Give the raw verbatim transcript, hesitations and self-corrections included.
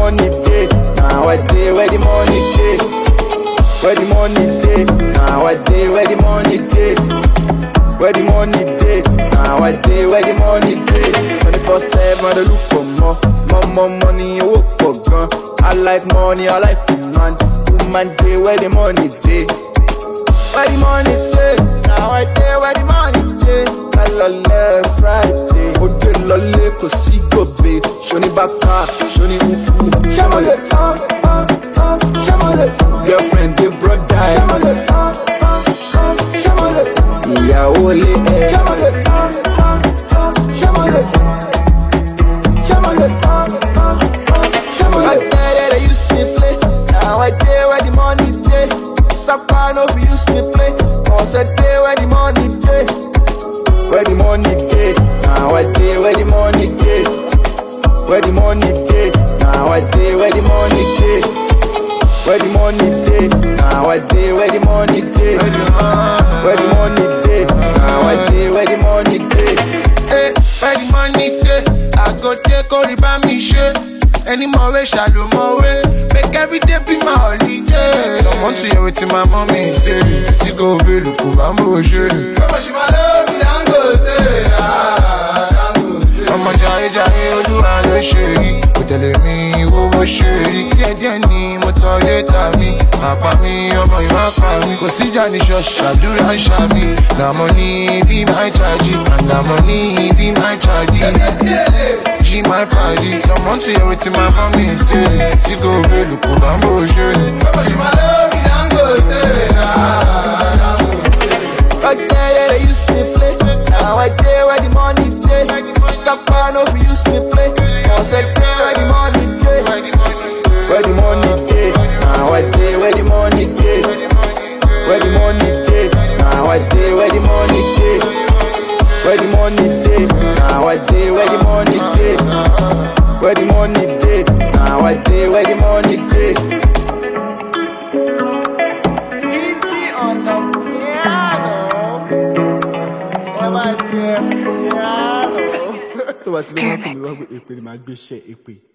money day? Now I day where the money day? Where the money day? Now I day where the money day? Where the money day? Now I day where the money day? twenty-four seven I dey look for more, more, more money. You work for gun. I like money, I like woman. Woman day where the money day? Where the money day? Now I day where the money day? La la la Friday. Ode lole ko si gobe. Shoni baka, shoni uku. Shamole, ah ah ah. Shamole. Girlfriend, the brother. Shamole, ah ah ah. Shamole. Ìyàwó lé ẹ. Shamole, ah ah ah. Shamole. Shamole, ah ah ah. Shamole. I tell you they used me play. Now I day where the money day. Sapa no fi use me play. Cause I day where the money day. Where the money day. Now I day where the money day. Where the money day. Now I day where the money day. Where the money day. Now I day where the money day. Where the money day. Now I day where the money day. Hey, where the money day. I go take all the by me shit. Any more way, shallow more way. Make every day be my holiday. Someone to hear what my mommy say. See go be look over my shit. Mama she my love me down go day. Mama jai jai odu alo sheri. Go tell me wo wo sheri. Yeah yeah ni mo to later me. Papa me omo you ma pa me. Go see Johnny Shush, I do and shabby. Now money be my charge, and now money be my charge. She my party, someone to hear what my mommy say. She go be look over my shit. Papa she my love me down go day. Back there they used me play. Now I day where the money day. Sapa no fi use me play. Cause I day where the money day. Where the money day. Now I day where the money day. Where the money day. Now I day where the money day. Where the money day. Now I day where the money day. Where the money day. Now I day where the money day. Easy on the piano. Am I there piano? Tó bá sí ló máa ń pè mí wá pé èpè ni màá gbé ṣẹ́ èpè.